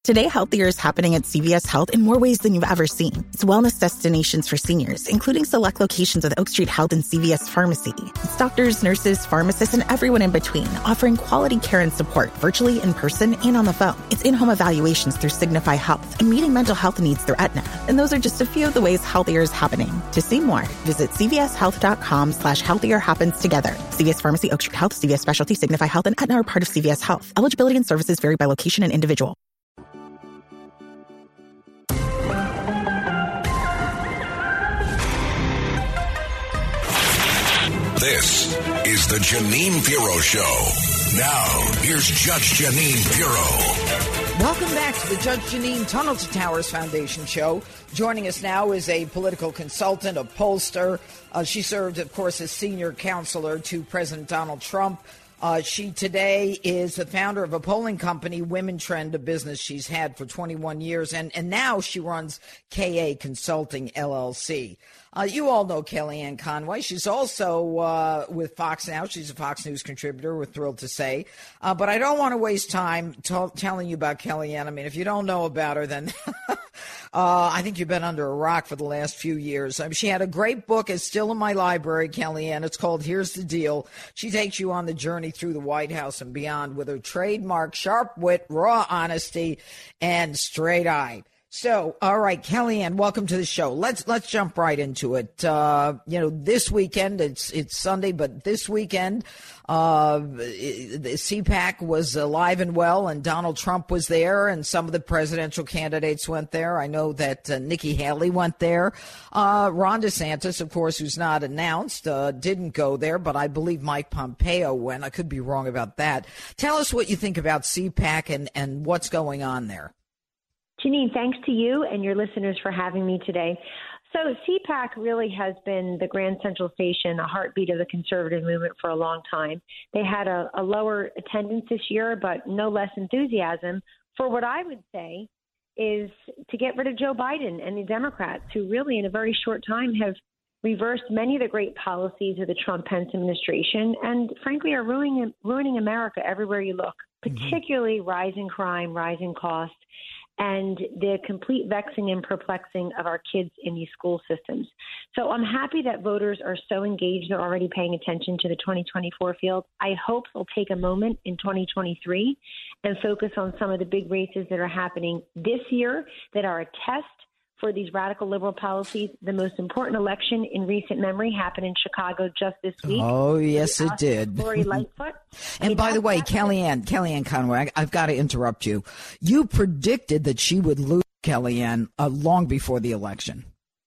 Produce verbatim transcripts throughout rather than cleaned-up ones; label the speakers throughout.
Speaker 1: Today, healthier is happening at C V S Health in more ways than you've ever seen. It's wellness destinations for seniors, including select locations with Oak Street Health and C V S Pharmacy. It's doctors, nurses, pharmacists, and everyone in between, offering quality care and support virtually, in person, and on the phone. It's in-home evaluations through Signify Health and meeting mental health needs through Aetna. And those are just a few of the ways healthier is happening. To see more, visit cvshealth.com slash healthier happens together. C V S Pharmacy, Oak Street Health, C V S Specialty, Signify Health, and Aetna are part of C V S Health. Eligibility and services vary by location and individual.
Speaker 2: This is the Jeanine Pirro Show. Now, here's Judge Jeanine Pirro.
Speaker 3: Welcome back to the Judge Jeanine Tunnel to Towers Foundation Show. Joining us now is a political consultant, a pollster. Uh, she served, of course, as senior counselor to President Donald Trump. Uh, she today is the founder of a polling company, Women Trend, a business she's had for twenty-one years, and, and now she runs K A Consulting, L L C. Uh, you all know Kellyanne Conway. She's also uh, with Fox now. She's a Fox News contributor, we're thrilled to say. Uh, but I don't want to waste time t- telling you about Kellyanne. I mean, if you don't know about her, then uh, I think you've been under a rock for the last few years. I mean, she had a great book. It's still in my library, Kellyanne. It's called Here's the Deal. She takes you on the journey through the White House and beyond with her trademark sharp wit, raw honesty, and straight-eyed. So, all right, Kellyanne, welcome to the show. Let's let's jump right into it. Uh, you know, this weekend, it's it's Sunday, but this weekend, uh, the C PAC was alive and well, and Donald Trump was there, and some of the presidential candidates went there. I know that uh, Nikki Haley went there. Uh, Ron DeSantis, of course, who's not announced, uh, didn't go there, but I believe Mike Pompeo went. I could be wrong about that. Tell us what you think about C PAC and, and what's going on there.
Speaker 4: Jeanine, thanks to you and your listeners for having me today. So C PAC really has been the Grand Central Station, a heartbeat of the conservative movement for a long time. They had a, a lower attendance this year, but no less enthusiasm for what I would say is to get rid of Joe Biden and the Democrats, who really in a very short time have reversed many of the great policies of the Trump-Pence administration and, frankly, are ruining, ruining America everywhere you look, particularly mm-hmm. rising crime, rising costs, and the complete vexing and perplexing of our kids in these school systems. So I'm happy that voters are so engaged, they're already paying attention to the twenty twenty-four field. I hope they'll take a moment in twenty twenty-three and focus on some of the big races that are happening this year that are a test for these radical liberal policies. The most important election in recent memory happened in Chicago just this week.
Speaker 3: Oh, yes, it did.
Speaker 4: Lori Lightfoot.
Speaker 3: And by the way, Kellyanne, Kellyanne Conway, I, I've got to interrupt you. You predicted that she would lose, Kellyanne, uh, long before the election.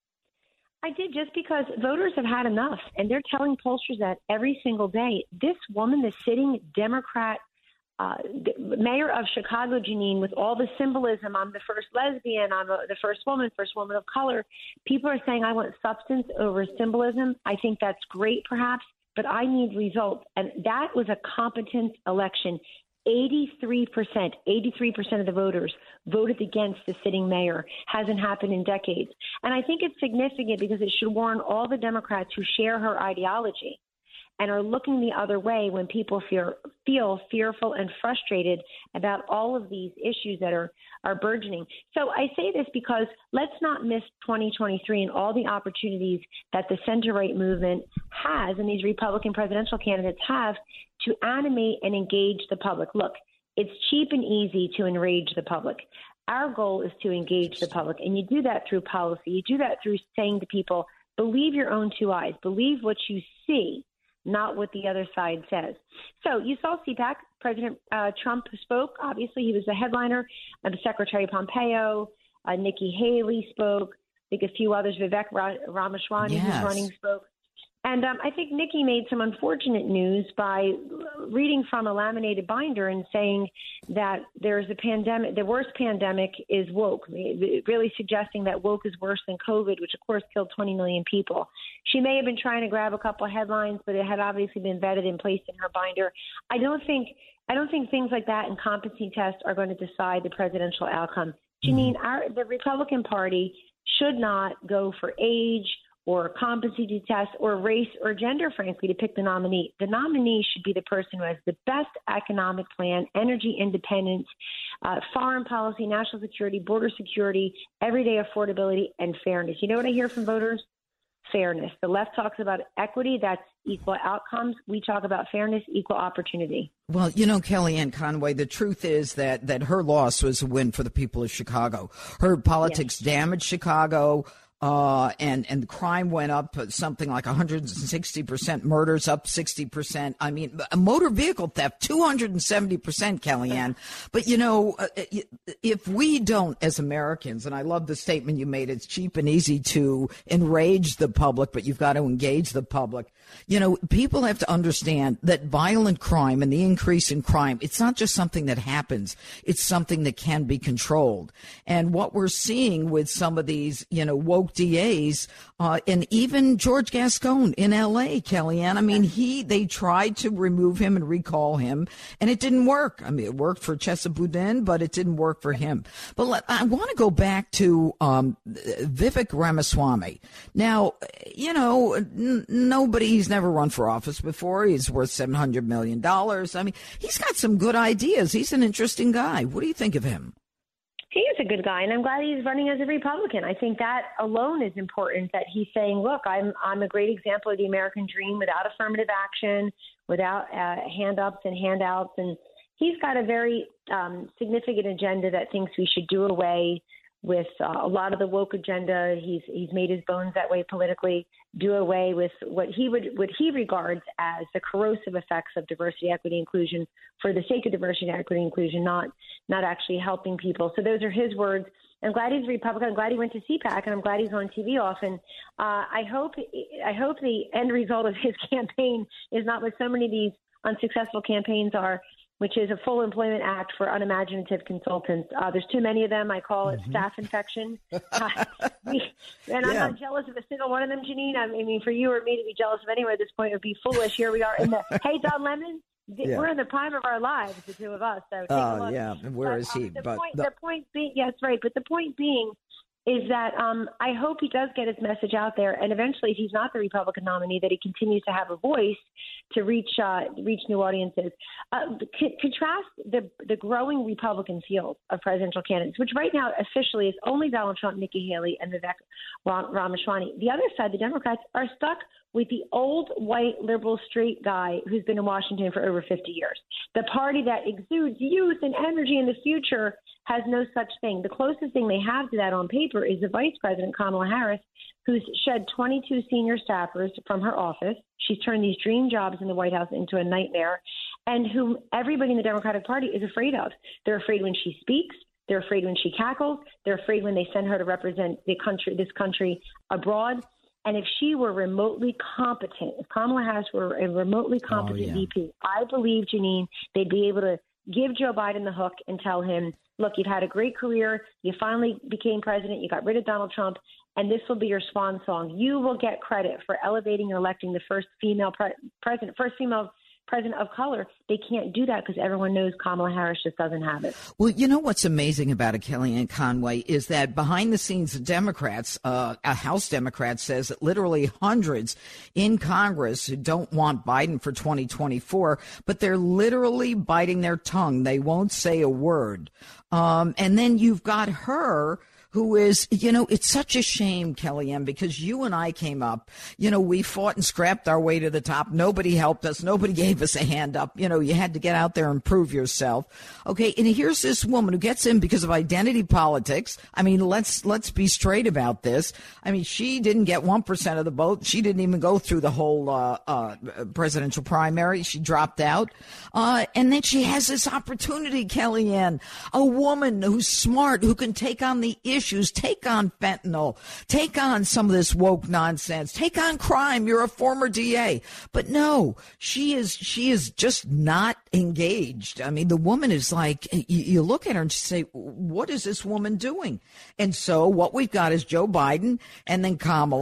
Speaker 4: I did, just because voters have had enough. And they're telling pollsters that every single day. This woman, the sitting Democrat Uh, mayor of Chicago, Jeanine, with all the symbolism, I'm the first lesbian, I'm a, the first woman, first woman of color. People are saying I want substance over symbolism. I think that's great, perhaps, but I need results. And that was a competent election. eighty-three percent, eighty-three percent of the voters voted against the sitting mayor. Hasn't happened in decades. And I think it's significant because it should warn all the Democrats who share her ideology and are looking the other way when people fear, feel fearful and frustrated about all of these issues that are, are burgeoning. So I say this because let's not miss twenty twenty-three and all the opportunities that the center-right movement has and these Republican presidential candidates have to animate and engage the public. Look, it's cheap and easy to enrage the public. Our goal is to engage the public, and you do that through policy. You do that through saying to people, believe your own two eyes. Believe what you see, not what the other side says. So you saw C PAC. President uh, Trump spoke. Obviously, he was the headliner. Uh, the Secretary Pompeo, uh, Nikki Haley spoke. I think a few others, Vivek Ramaswamy, yes. who's running, spoke. And um, I think Nikki made some unfortunate news by reading from a laminated binder and saying that there's a pandemic, the worst pandemic is woke, really suggesting that woke is worse than COVID, which of course killed twenty million people. She may have been trying to grab a couple of headlines, but it had obviously been vetted and placed in her binder. I don't think I don't think things like that and competency tests are going to decide the presidential outcome. Jeanine, our, the Republican Party should not go for age or competency test or race or gender, frankly, to pick the nominee. The nominee should be the person who has the best economic plan, energy independence, uh, foreign policy, national security, border security, everyday affordability, and fairness. You know what I hear from voters? Fairness. The left talks about equity, that's equal outcomes. We talk about fairness, equal opportunity.
Speaker 3: Well, you know, Kellyanne Conway, the truth is that, that her loss was a win for the people of Chicago. Her politics yes. damaged Chicago. Uh, and, and crime went up something like one hundred sixty percent, murders up sixty percent. I mean, motor vehicle theft, two hundred seventy percent, Kellyanne. But, you know, if we don't, as Americans, and I love the statement you made, it's cheap and easy to enrage the public, but you've got to engage the public. You know, people have to understand that violent crime and the increase in crime, it's not just something that happens. It's something that can be controlled. And what we're seeing with some of these, you know, woke D As, uh, and even George Gascon in L A, Kellyanne. I mean, he, they tried to remove him and recall him, and it didn't work. I mean, it worked for Chesa Boudin, but it didn't work for him. But let, I want to go back to, um, Vivek Ramaswamy. Now, you know, n- nobody, he's never run for office before. He's worth seven hundred million dollars. I mean, he's got some good ideas. He's an interesting guy. What do you think of him?
Speaker 4: He is a good guy, and I'm glad he's running as a Republican. I think that alone is important, that he's saying, look, I'm I'm a great example of the American dream without affirmative action, without uh, hand-ups and handouts. And he's got a very um, significant agenda that thinks we should do away with uh, a lot of the woke agenda. He's he's made his bones that way politically, do away with what he would what he regards as the corrosive effects of diversity, equity, inclusion for the sake of diversity, equity, inclusion, not not actually helping people. So those are his words. I'm glad he's a Republican. I'm glad he went to C PAC, and I'm glad he's on T V often. Uh, I hope I hope the end result of his campaign is not what so many of these unsuccessful campaigns are, which is a full employment act for unimaginative consultants. Uh, there's too many of them. I call it mm-hmm. staph infection. Uh, we, and I'm yeah. not jealous of a single one of them, Janine. I mean, for you or me to be jealous of anyone at this point would be foolish. Here we are in the, hey, Don Lemon, yeah. we're in the prime of our lives, the two of us. So take
Speaker 3: uh,
Speaker 4: a look.
Speaker 3: yeah, where
Speaker 4: but,
Speaker 3: is he?
Speaker 4: Um, the,
Speaker 3: but
Speaker 4: point,
Speaker 3: the...
Speaker 4: the point being, yes, right, but the point being is that um, I hope he does get his message out there, and eventually, if he's not the Republican nominee, that he continues to have a voice to reach uh, reach new audiences. Uh, c- contrast the the growing Republican field of presidential candidates, which right now officially is only Donald Trump, Nikki Haley, and Vivek Ramaswamy. The other side, the Democrats, are stuck with the old white liberal straight guy who's been in Washington for over fifty years. The party that exudes youth and energy in the future has no such thing. The closest thing they have to that on paper is the Vice President, Kamala Harris, who's shed twenty-two senior staffers from her office. She's turned these dream jobs in the White House into a nightmare, and whom everybody in the Democratic Party is afraid of. They're afraid when she speaks. They're afraid when she cackles. They're afraid when they send her to represent the country, this country abroad. And if she were remotely competent, if Kamala Harris were a remotely competent oh, yeah. V P, I believe, Janine, they'd be able to give Joe Biden the hook and tell him, look, you've had a great career. You finally became president. You got rid of Donald Trump. And this will be your swan song. You will get credit for elevating and electing the first female pre- president, first female president of color. They can't do that because everyone knows Kamala Harris just doesn't have it.
Speaker 3: Well, you know what's amazing about it, Kellyanne Conway, is that behind the scenes, the Democrats, uh, a House Democrat says that literally hundreds in Congress who don't want Biden for twenty twenty-four, but they're literally biting their tongue. They won't say a word. Um, and then you've got her, who is, you know, it's such a shame, Kellyanne, because you and I came up, you know, we fought and scrapped our way to the top. Nobody helped us. Nobody gave us a hand up. You know, you had to get out there and prove yourself. Okay. And here's this woman who gets in because of identity politics. I mean, let's, let's be straight about this. I mean, she didn't get one percent of the vote. She didn't even go through the whole, uh, uh, presidential primary. She dropped out. Uh, and then she has this opportunity, Kellyanne, a woman who's smart, who can take on the issue. Issues, take on fentanyl, take on some of this woke nonsense, take on crime. You're a former D A. But no, she is, she is just not engaged. I mean, the woman is like, you, you look at her and say, what is this woman doing? And so what we've got is Joe Biden and then Kamala.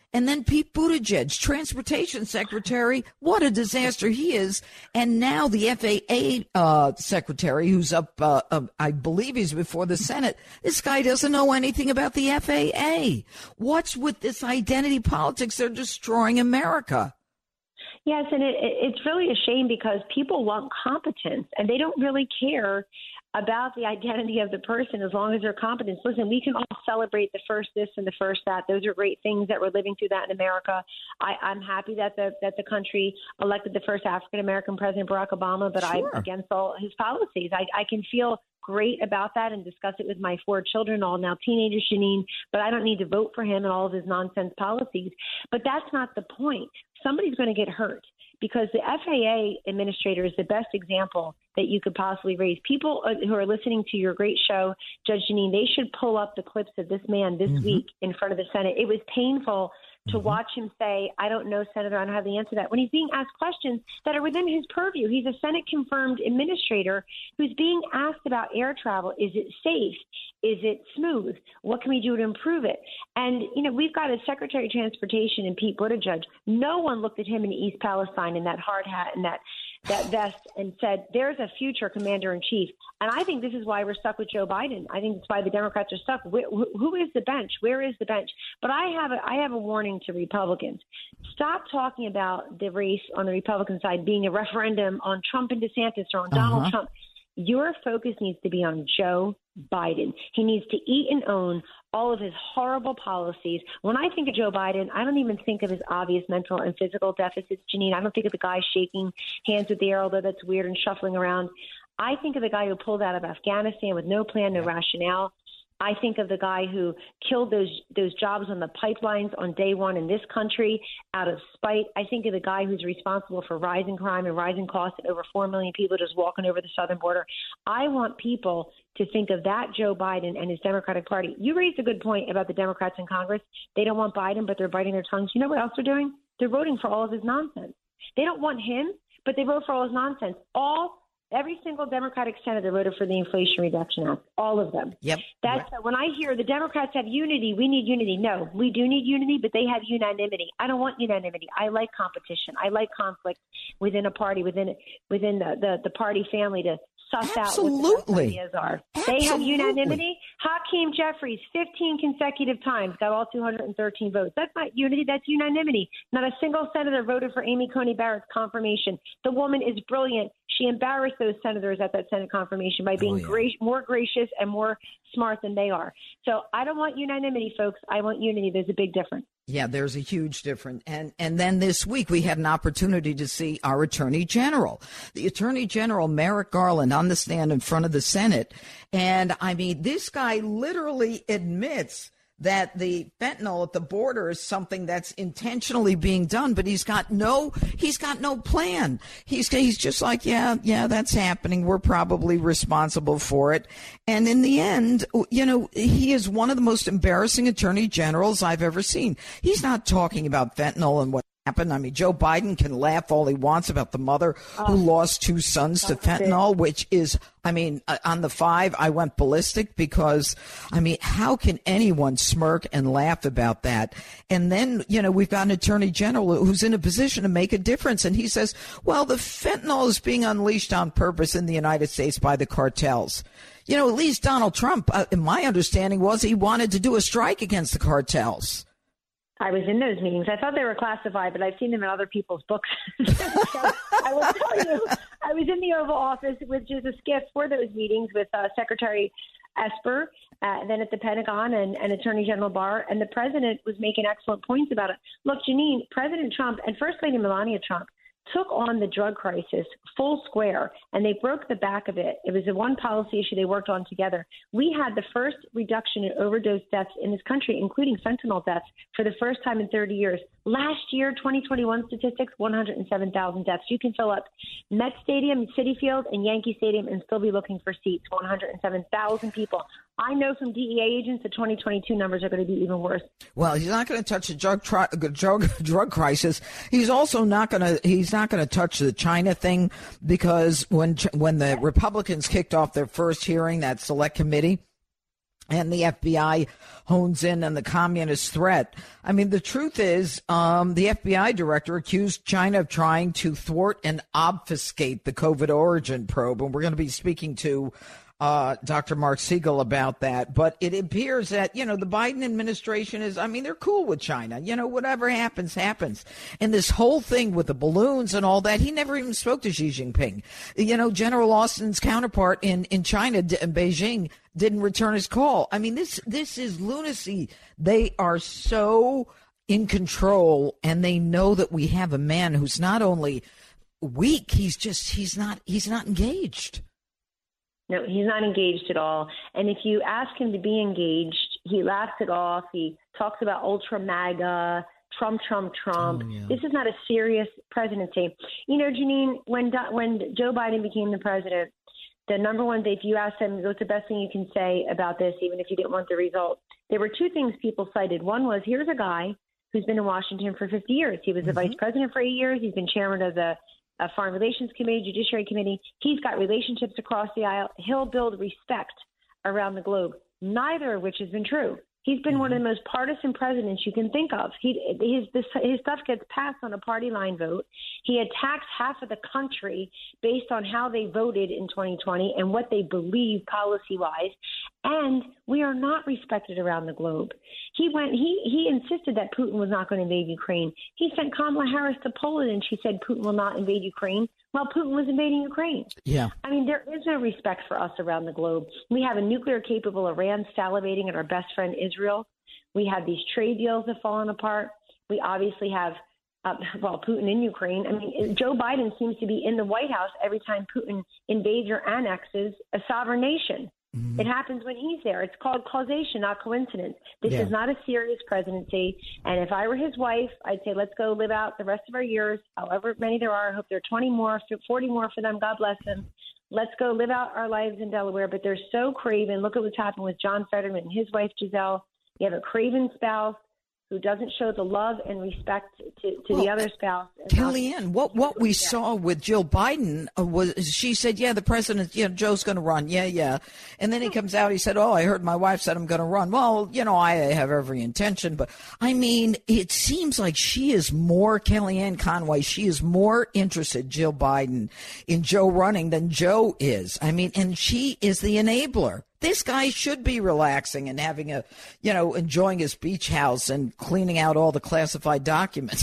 Speaker 3: And then Pete Buttigieg, transportation secretary, what a disaster he is. And now the F A A uh, secretary, who's up, uh, uh, I believe he's before the Senate. This guy doesn't know anything about the F A A. What's with this identity politics? They're destroying America.
Speaker 4: Yes, and it, it's really a shame because people want competence, and they don't really care about the identity of the person as long as they're competent. Listen, we can all celebrate the first this and the first that. Those are great things that we're living through that in America. I, I'm happy that the that the country elected the first African-American president, Barack Obama, but sure. I'm against all his policies. I, I can feel great about that and discuss it with my four children, all now teenagers, Janine, but I don't need to vote for him and all of his nonsense policies. But that's not the point. Somebody's going to get hurt because the F A A administrator is the best example that you could possibly raise. People who are listening to your great show, Judge Janine, they should pull up the clips of this man this mm-hmm. week in front of the Senate. It was painful to mm-hmm. watch him say, I don't know, Senator, I don't have the answer to that, when he's being asked questions that are within his purview. He's a Senate-confirmed administrator who's being asked about air travel. Is it safe? Is it smooth? What can we do to improve it? And, you know, we've got a Secretary of Transportation in Pete Buttigieg. No one looked at him in East Palestine in that hard hat and that that vest and said, there's a future commander-in-chief. And I think this is why we're stuck with Joe Biden. I think it's why the Democrats are stuck. Wh- who is the bench? Where is the bench? But I have a, I have a warning to Republicans. Stop talking about the race on the Republican side being a referendum on Trump and DeSantis or on uh-huh. Donald Trump. Your focus needs to be on Joe Biden. He needs to eat and own all of his horrible policies. When I think of Joe Biden, I don't even think of his obvious mental and physical deficits, Janine. I don't think of the guy shaking hands with the air, although that's weird, and shuffling around. I think of the guy who pulled out of Afghanistan with no plan, no rationale. I think of the guy who killed those those jobs on the pipelines on day one in this country out of spite. I think of the guy who's responsible for rising crime and rising costs and over four million people just walking over the southern border. I want people to think of that Joe Biden and his Democratic Party. You raised a good point about the Democrats in Congress. They don't want Biden, but they're biting their tongues. You know what else they're doing? They're voting for all of his nonsense. They don't want him, but they vote for all his nonsense. All Every single Democratic senator voted for the Inflation Reduction Act, all of them.
Speaker 3: Yep.
Speaker 4: That's
Speaker 3: right.
Speaker 4: When I hear the Democrats have unity, we need unity. No, we do need unity, but they have unanimity. I don't want unanimity. I like competition. I like conflict within a party, within within the, the, the party family to suss
Speaker 3: Absolutely.
Speaker 4: out what the ideas are.
Speaker 3: Absolutely.
Speaker 4: They have unanimity. Hakeem Jeffries, fifteen consecutive times, got all two hundred thirteen votes. That's not unity. That's unanimity. Not a single senator voted for Amy Coney Barrett's confirmation. The woman is brilliant. She embarrassed those senators at that Senate confirmation by being oh, yeah. gra- more gracious and more smart than they are. So I don't want unanimity, folks. I want unity. There's a big difference.
Speaker 3: Yeah, there's a huge difference. And and then this week we had an opportunity to see our Attorney General, the Attorney General Merrick Garland, on the stand in front of the Senate. And I mean, this guy literally admits that the fentanyl at the border is something that's intentionally being done, but he's got no, he's got no plan. He's, he's just like, yeah, yeah, that's happening. We're probably responsible for it. And in the end, you know, he is one of the most embarrassing attorney generals I've ever seen. He's not talking about fentanyl and what happened. I mean, Joe Biden can laugh all he wants about the mother oh. who lost two sons to fentanyl, which is, I mean, uh, on the five, I went ballistic because, I mean, how can anyone smirk and laugh about that? And then, you know, we've got an attorney general who's in a position to make a difference. And he says, well, the fentanyl is being unleashed on purpose in the United States by the cartels. You know, at least Donald Trump, uh, my understanding was he wanted to do a strike against the cartels.
Speaker 4: I was in those meetings. I thought they were classified, but I've seen them in other people's books. So I will tell you, I was in the Oval Office, which is a skiff for those meetings with uh, Secretary Esper, uh, then at the Pentagon and, and Attorney General Barr, and the president was making excellent points about it. Look, Janine, President Trump and First Lady Melania Trump took on the drug crisis full square, and they broke the back of it. It was the one policy issue they worked on together. We had the first reduction in overdose deaths in this country, including fentanyl deaths, for the first time in thirty years. Last year, twenty twenty-one statistics, one hundred seven thousand deaths. You can fill up Met Stadium, Citi Field, and Yankee Stadium and still be looking for seats, one hundred seven thousand people. I know from D E A agents the twenty twenty-two numbers are going to be even worse.
Speaker 3: Well, he's not going to touch the drug, tri- drug drug crisis. He's also not going to he's not going to touch the China thing, because when when the Republicans kicked off their first hearing, that select committee, and the F B I hones in on the communist threat. I mean, the truth is, um, the F B I director accused China of trying to thwart and obfuscate the COVID origin probe. And we're going to be speaking to uh, Doctor Mark Siegel about that. But it appears that, you know, the Biden administration is, I mean, they're cool with China. You know, whatever happens, happens. And this whole thing with the balloons and all that, he never even spoke to Xi Jinping. You know, General Austin's counterpart in, in China, in Beijing, didn't return his call. I mean, this this is lunacy. They are so in control, and they know that we have a man who's not only weak, he's just he's not he's not engaged.
Speaker 4: No, he's not engaged at all. And if you ask him to be engaged, he laughs it off. He talks about ultra MAGA, Trump, Trump, Trump. Oh, yeah. This is not a serious presidency. You know, Janine, when when Joe Biden became the president, the number one thing, if you ask them, what's the best thing you can say about this, even if you didn't want the result, there were two things people cited. One was, here's a guy who's been in Washington for fifty years. He was the mm-hmm. vice president for eight years. He's been chairman of the uh, Foreign Relations Committee, Judiciary Committee. He's got relationships across the aisle. He'll build respect around the globe, neither of which has been true. He's been mm-hmm. one of the most partisan presidents you can think of. He, his, this, his stuff gets passed on a party line vote. He attacks half of the country based on how they voted in twenty twenty and what they believe policy-wise. And we are not respected around the globe. He went. He he insisted that Putin was not going to invade Ukraine. He sent Kamala Harris to Poland, and she said Putin will not invade Ukraine. While Putin was invading Ukraine.
Speaker 3: Yeah.
Speaker 4: I mean, there is no respect for us around the globe. We have a nuclear-capable Iran salivating at our best friend Israel. We have these trade deals that have fallen apart. We obviously have, uh, well, Putin in Ukraine. I mean, Joe Biden seems to be in the White House every time Putin invades or annexes a sovereign nation. Mm-hmm. It happens when he's there. It's called causation, not coincidence. This yeah. is not a serious presidency. And if I were his wife, I'd say, let's go live out the rest of our years, however many there are. I hope there are twenty more, forty more for them. God bless them. Let's go live out our lives in Delaware. But they're so craven. Look at what's happened with John Fetterman and his wife, Giselle. You have a craven spouse who doesn't show the love and respect to, to well, the other spouse.
Speaker 3: Kellyanne, what, what we saw with Jill Biden was she said, yeah, the president, you know, Joe's going to run. Yeah, yeah. And then he comes out, he said, oh, I heard my wife said I'm going to run. Well, you know, I have every intention. But, I mean, it seems like she is more, Kellyanne Conway, she is more interested, Jill Biden, in Joe running than Joe is. I mean, and she is the enabler. This guy should be relaxing and having a, you know, enjoying his beach house and cleaning out all the classified documents.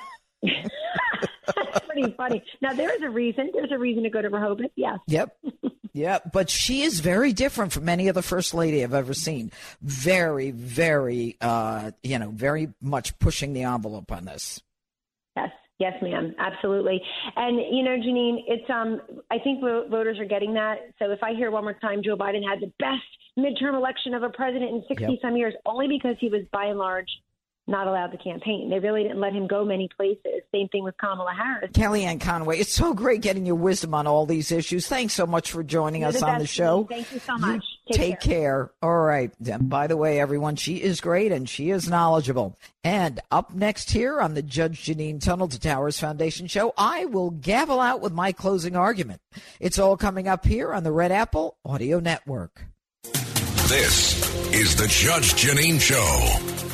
Speaker 4: That's pretty funny. Now, there is a reason. There's a reason to go to Rehoboth, yes.
Speaker 3: Yep. Yep. But she is very different from any other first lady I've ever seen. Very, very, uh, you know, very much pushing the envelope on this.
Speaker 4: Yes. Yes, ma'am. Absolutely. And, you know, Janine, it's um, I think voters are getting that. So if I hear one more time Joe Biden had the best midterm election of a president in sixty-some yep. years, only because he was, by and large, not allowed to campaign. They really didn't let him go many places. Same thing with Kamala Harris.
Speaker 3: Kellyanne Conway, it's so great getting your wisdom on all these issues. Thanks so much for joining
Speaker 4: You're
Speaker 3: us
Speaker 4: the
Speaker 3: on the show.
Speaker 4: Thank you so much.
Speaker 3: You take, take care. care. All right. And by the way, everyone, she is great and she is knowledgeable. And up next here on the Judge Jeanine Tunnel to Towers Foundation show, I will gavel out with my closing argument. It's all coming up here on the Red Apple Audio Network.
Speaker 2: This is the Judge Jeanine Show.